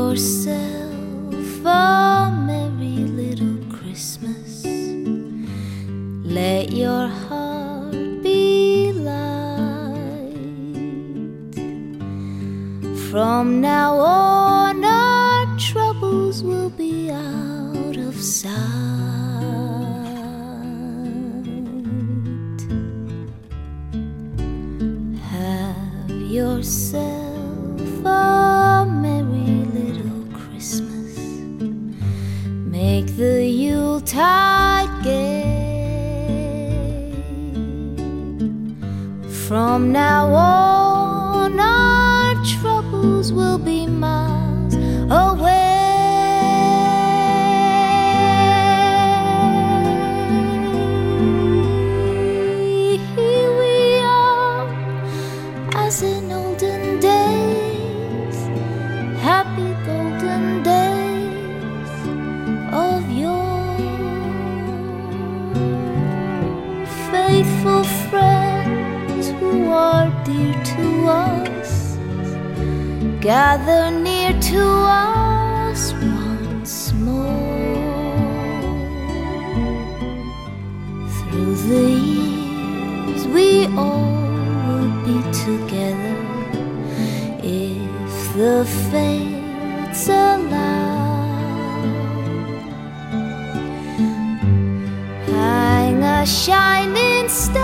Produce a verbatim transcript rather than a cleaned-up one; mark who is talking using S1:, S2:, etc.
S1: yourself a merry little Christmas. Let your heart be light. From now on our troubles will be out of sight. Have yourself a merry little Christmas. Make the Yuletide gay. From now on our troubles will be miles away. Here we are, as in olden days, happy golden days of yore. Faithful friends who are dear to us, gather near to us once more. Through the years we all will be together, if the fates allow. Hang a shining star